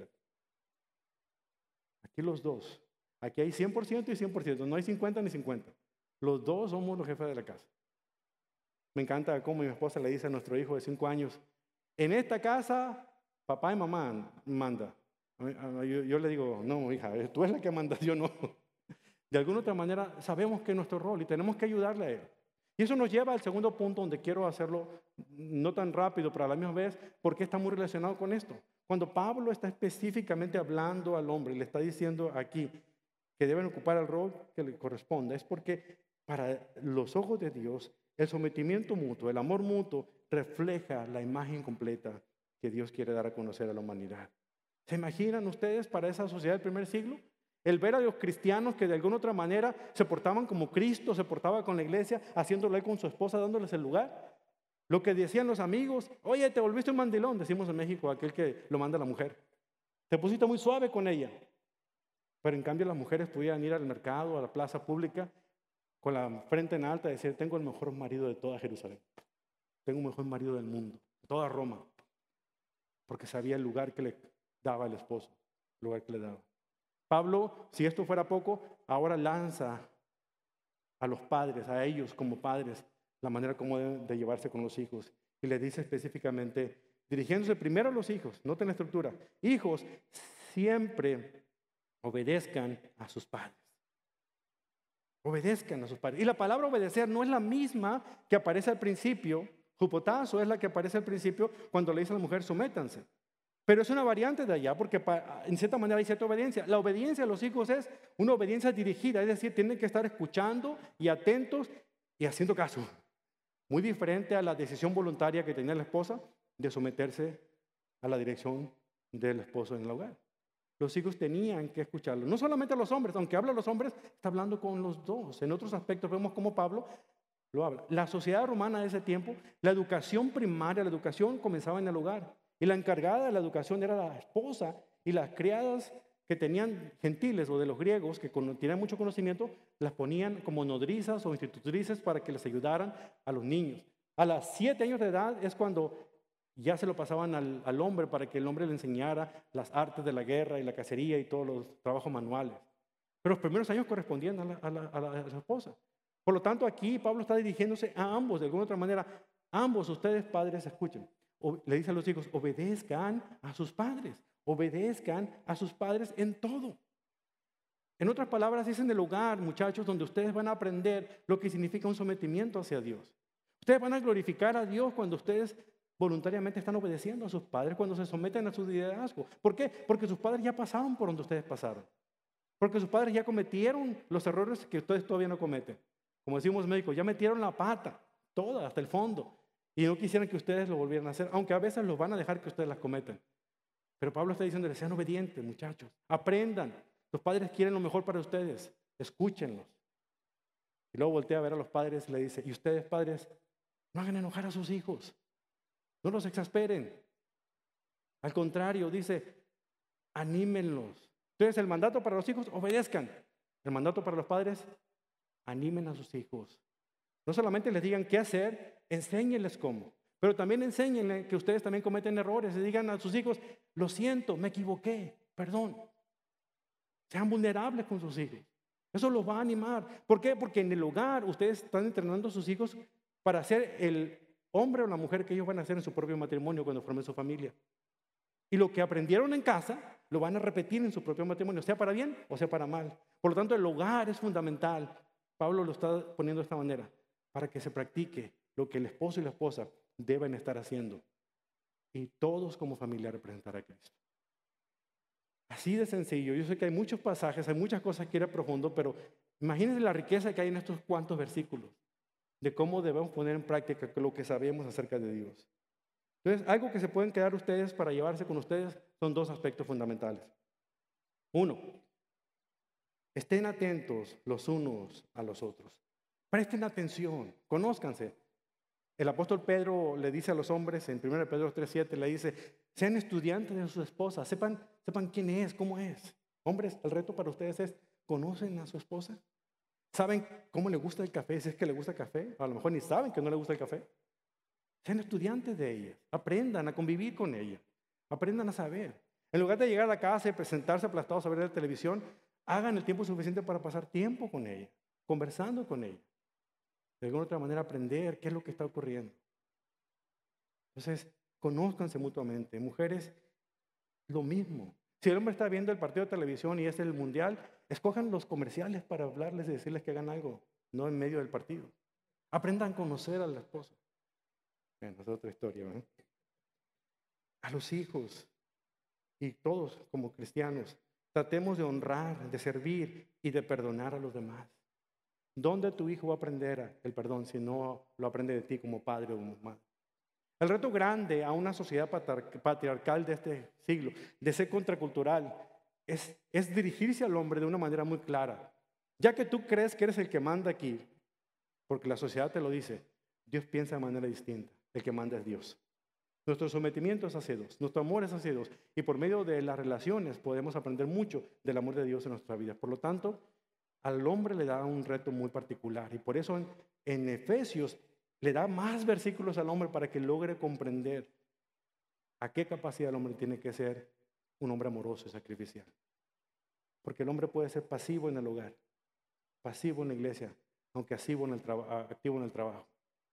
[SPEAKER 1] Aquí los dos. Aquí hay 100% y 100%. No hay 50 ni 50. Los dos somos los jefes de la casa. Me encanta cómo mi esposa le dice a nuestro hijo de 5 años: en esta casa, papá y mamá manda. Yo le digo: no, hija, tú eres la que manda, yo no. De alguna otra manera sabemos que es nuestro rol y tenemos que ayudarle a él. Y eso nos lleva al segundo punto, donde quiero hacerlo no tan rápido, pero a la misma vez, porque está muy relacionado con esto. Cuando Pablo está específicamente hablando al hombre y le está diciendo aquí que deben ocupar el rol que le corresponde, es porque para los ojos de Dios el sometimiento mutuo, el amor mutuo, refleja la imagen completa que Dios quiere dar a conocer a la humanidad. ¿Se imaginan ustedes para esa sociedad del primer siglo? El ver a los cristianos que de alguna otra manera se portaban como Cristo, se portaba con la iglesia, haciéndolo él con su esposa, dándoles el lugar. Lo que decían los amigos: oye, te volviste un mandilón, decimos en México, aquel que lo manda la mujer. Te pusiste muy suave con ella. Pero en cambio las mujeres podían ir al mercado, a la plaza pública, con la frente en alta y decir: tengo el mejor marido de toda Jerusalén. Tengo el mejor marido del mundo, de toda Roma. Porque sabía el lugar que le daba el esposo, el lugar que le daba. Pablo, si esto fuera poco, ahora lanza a los padres, a ellos como padres, la manera como deben de llevarse con los hijos. Y le dice específicamente, dirigiéndose primero a los hijos, noten la estructura, hijos, siempre obedezcan a sus padres. Obedezcan a sus padres. Y la palabra obedecer no es la misma que aparece al principio. Jupotazo es la que aparece al principio cuando le dice a la mujer, sométanse. Pero es una variante de allá porque en cierta manera hay cierta obediencia. La obediencia a los hijos es una obediencia dirigida, es decir, tienen que estar escuchando y atentos y haciendo caso. Muy diferente a la decisión voluntaria que tenía la esposa de someterse a la dirección del esposo en el hogar. Los hijos tenían que escucharlo. No solamente a los hombres, aunque habla a los hombres, está hablando con los dos. En otros aspectos vemos cómo Pablo lo habla. La sociedad romana de ese tiempo, la educación primaria, la educación comenzaba en el hogar. Y la encargada de la educación era la esposa, y las criadas que tenían gentiles o de los griegos, que tenían mucho conocimiento, las ponían como nodrizas o institutrices para que les ayudaran a los niños. A los 7 años de edad es cuando ya se lo pasaban al hombre para que el hombre le enseñara las artes de la guerra y la cacería y todos los trabajos manuales. Pero los primeros años correspondían a la esposa. Por lo tanto, aquí Pablo está dirigiéndose a ambos, de alguna otra manera. Ambos, ustedes padres, escuchen. Le dice a los hijos, obedezcan a sus padres. Obedezcan a sus padres en todo. En otras palabras, es en el hogar, muchachos, donde ustedes van a aprender lo que significa un sometimiento hacia Dios. Ustedes van a glorificar a Dios cuando ustedes voluntariamente están obedeciendo a sus padres, cuando se someten a su liderazgo. ¿Por qué? Porque sus padres ya pasaron por donde ustedes pasaron. Porque sus padres ya cometieron los errores que ustedes todavía no cometen. Como decimos médicos, ya metieron la pata, toda, hasta el fondo. Y no quisieran que ustedes lo volvieran a hacer, aunque a veces los van a dejar que ustedes las cometan. Pero Pablo está diciendo, sean obedientes, muchachos. Aprendan. Los padres quieren lo mejor para ustedes. Escúchenlos. Y luego voltea a ver a los padres y le dice, y ustedes, padres, no hagan enojar a sus hijos. No los exasperen. Al contrario, dice, anímenlos. Entonces, el mandato para los hijos, obedezcan. El mandato para los padres, animen a sus hijos. No solamente les digan qué hacer, enséñenles cómo. Pero también enséñenles que ustedes también cometen errores. Y digan a sus hijos, lo siento, me equivoqué, perdón. Sean vulnerables con sus hijos. Eso los va a animar. ¿Por qué? Porque en el hogar ustedes están entrenando a sus hijos para ser el hombre o la mujer que ellos van a ser en su propio matrimonio cuando formen su familia. Y lo que aprendieron en casa lo van a repetir en su propio matrimonio, sea para bien o sea para mal. Por lo tanto, el hogar es fundamental. Pablo lo está poniendo de esta manera, para que se practique lo que el esposo y la esposa deben estar haciendo. Y todos como familia representar a Cristo. Así de sencillo. Yo sé que hay muchos pasajes, hay muchas cosas que ir a profundo, pero imagínense la riqueza que hay en estos cuantos versículos de cómo debemos poner en práctica lo que sabemos acerca de Dios. Entonces, algo que se pueden quedar ustedes para llevarse con ustedes son 2 aspectos fundamentales. 1, estén atentos los unos a los otros. Presten atención, conózcanse. El apóstol Pedro le dice a los hombres en 1 Pedro 3:7, le dice, sean estudiantes de sus esposas, sepan quién es, cómo es. Hombres, el reto para ustedes es, ¿conocen a su esposa? ¿Saben cómo le gusta el café? Si es que le gusta el café, a lo mejor ni saben que no le gusta el café. Sean estudiantes de ella, aprendan a convivir con ella, aprendan a saber. En lugar de llegar a la casa y presentarse aplastados a ver la televisión, hagan el tiempo suficiente para pasar tiempo con ella, conversando con ella. De alguna otra manera aprender qué es lo que está ocurriendo. Entonces, conózcanse mutuamente. Mujeres, lo mismo. Si el hombre está viendo el partido de televisión y es el mundial, escojan los comerciales para hablarles y decirles que hagan algo, no en medio del partido. Aprendan a conocer a la esposa. Bueno, es otra historia, ¿no? A los hijos y todos como cristianos, tratemos de honrar, de servir y de perdonar a los demás. ¿Dónde tu hijo va a aprender el perdón si no lo aprende de ti como padre o como madre? El reto grande a una sociedad patriarcal de este siglo, de ser contracultural, es dirigirse al hombre de una manera muy clara. Ya que tú crees que eres el que manda aquí, porque la sociedad te lo dice, Dios piensa de manera distinta. El que manda es Dios. Nuestro sometimiento es hacia Dios, nuestro amor es hacia Dios. Y por medio de las relaciones podemos aprender mucho del amor de Dios en nuestra vida. Por lo tanto, al hombre le da un reto muy particular. Y por eso en Efesios le da más versículos al hombre para que logre comprender a qué capacidad el hombre tiene que ser un hombre amoroso y sacrificial. Porque el hombre puede ser pasivo en el hogar, pasivo en la iglesia, aunque activo en el trabajo.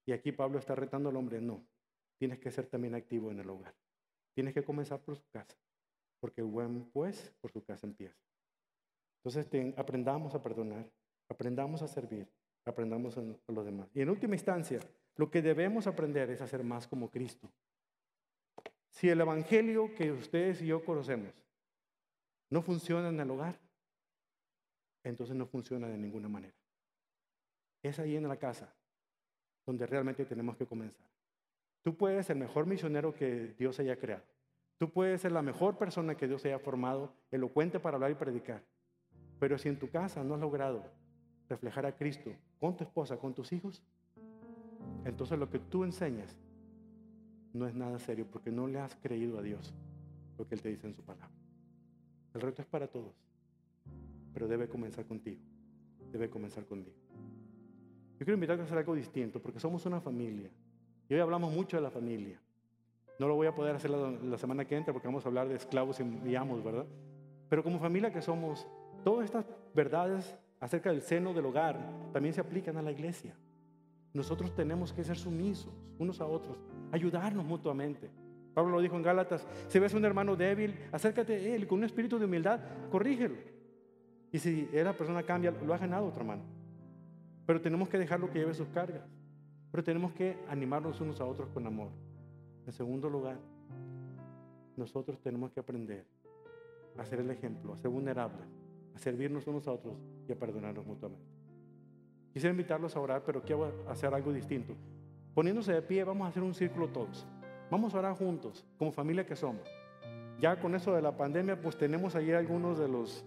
[SPEAKER 1] Y aquí Pablo está retando al hombre, no, tienes que ser también activo en el hogar. Tienes que comenzar por su casa, porque el buen pues por su casa empieza. Entonces aprendamos a perdonar, aprendamos a servir, aprendamos a los demás. Y en última instancia, lo que debemos aprender es a ser más como Cristo. Si el evangelio que ustedes y yo conocemos no funciona en el hogar, entonces no funciona de ninguna manera. Es ahí en la casa donde realmente tenemos que comenzar. Tú puedes ser el mejor misionero que Dios haya creado. Tú puedes ser la mejor persona que Dios haya formado, elocuente para hablar y predicar. Pero si en tu casa no has logrado reflejar a Cristo con tu esposa, con tus hijos, entonces lo que tú enseñas no es nada serio porque no le has creído a Dios lo que Él te dice en su palabra. El reto es para todos, pero debe comenzar contigo, debe comenzar conmigo. Yo quiero invitarte a hacer algo distinto porque somos una familia y hoy hablamos mucho de la familia. No lo voy a poder hacer la semana que entra porque vamos a hablar de esclavos y amos, ¿verdad? Pero como familia que somos, todas estas verdades acerca del seno del hogar también se aplican a la iglesia. Nosotros tenemos que ser sumisos unos a otros, ayudarnos mutuamente. Pablo lo dijo en Gálatas, si ves a un hermano débil, acércate a él con un espíritu de humildad, corrígelo. Y si esa persona cambia, lo ha ganado otro hermano. Pero tenemos que dejarlo que lleve sus cargas. Pero tenemos que animarnos unos a otros con amor. En segundo lugar, nosotros tenemos que aprender a ser el ejemplo, a ser vulnerables, a servirnos unos a otros y a perdonarnos mutuamente. Quisiera invitarlos a orar, pero quiero hacer algo distinto. Poniéndose de pie, vamos a hacer un círculo todos. Vamos a orar juntos, como familia que somos. Ya con eso de la pandemia, pues tenemos ahí algunos de los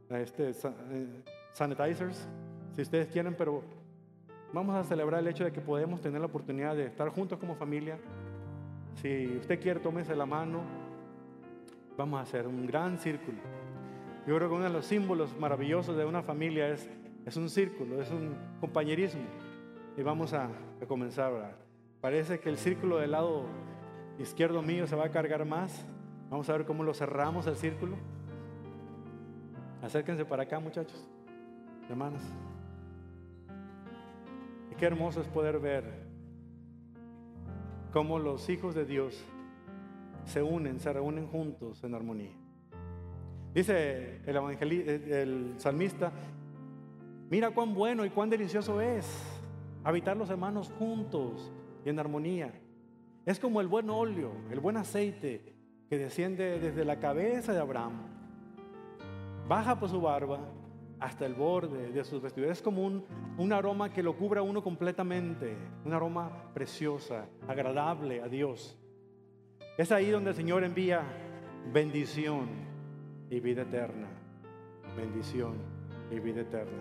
[SPEAKER 1] sanitizers, si ustedes quieren, pero vamos a celebrar el hecho de que podemos tener la oportunidad de estar juntos como familia. Si usted quiere, tómese la mano. Vamos a hacer un gran círculo. Yo creo que uno de los símbolos maravillosos de una familia es un círculo, es un compañerismo. Y vamos a comenzar a orar. Parece que el círculo del lado izquierdo mío se va a cargar más. Vamos a ver cómo lo cerramos el círculo. Acérquense para acá, muchachos, hermanos. Y qué hermoso es poder ver cómo los hijos de Dios se reúnen juntos en armonía. Dice el salmista, mira cuán bueno y cuán delicioso es habitar los hermanos juntos y en armonía. Es como el buen óleo, el buen aceite que desciende desde la cabeza de Abraham, baja por su barba hasta el borde de sus vestiduras. Es como un aroma que lo cubre a uno completamente, un aroma preciosa, agradable a Dios. Es ahí donde el Señor envía bendición y vida eterna. Bendición y vida eterna.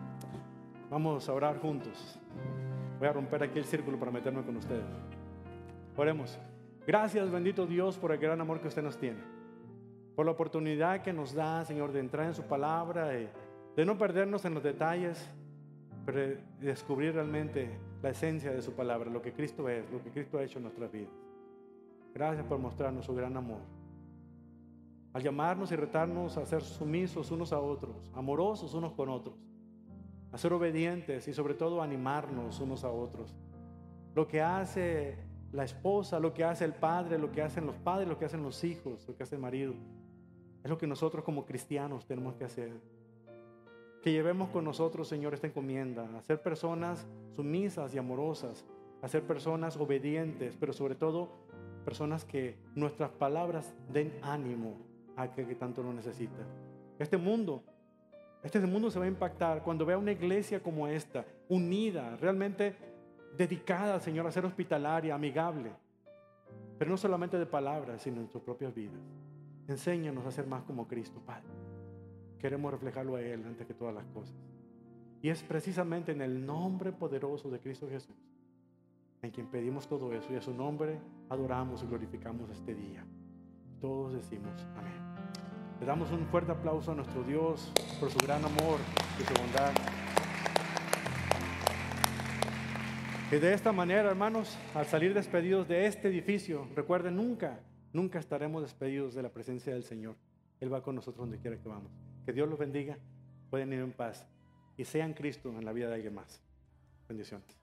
[SPEAKER 1] Vamos a orar juntos. Voy a romper aquí el círculo para meterme con ustedes. Oremos. Gracias, bendito Dios, por el gran amor que usted nos tiene. Por la oportunidad que nos da, Señor, de entrar en su palabra y de no perdernos en los detalles, pero de descubrir realmente la esencia de su palabra, lo que Cristo es, lo que Cristo ha hecho en nuestras vidas. Gracias por mostrarnos su gran amor. Al llamarnos y retarnos a ser sumisos unos a otros, amorosos unos con otros, a ser obedientes y sobre todo a animarnos unos a otros. Lo que hace la esposa, lo que hace el padre, lo que hacen los padres, lo que hacen los hijos, lo que hace el marido, es lo que nosotros como cristianos tenemos que hacer. Que llevemos con nosotros, Señor, esta encomienda, a ser personas sumisas y amorosas, a ser personas obedientes, pero sobre todo personas que nuestras palabras den ánimo a aquel que tanto lo necesita. Este mundo se va a impactar cuando vea una iglesia como esta, unida, realmente dedicada, Señor, a ser hospitalaria, amigable, pero no solamente de palabras, sino en sus propias vidas. Enséñanos a ser más como Cristo, Padre. Queremos reflejarlo a Él antes que todas las cosas. Y es precisamente en el nombre poderoso de Cristo Jesús en quien pedimos todo eso, y a su nombre adoramos y glorificamos este día. Todos decimos amén. Le damos un fuerte aplauso a nuestro Dios por su gran amor y su bondad. Y de esta manera, hermanos, al salir despedidos de este edificio, recuerden, nunca estaremos despedidos de la presencia del Señor. Él va con nosotros donde quiera que vamos. Que Dios los bendiga. Pueden ir en paz y sean Cristo en la vida de alguien más. Bendiciones.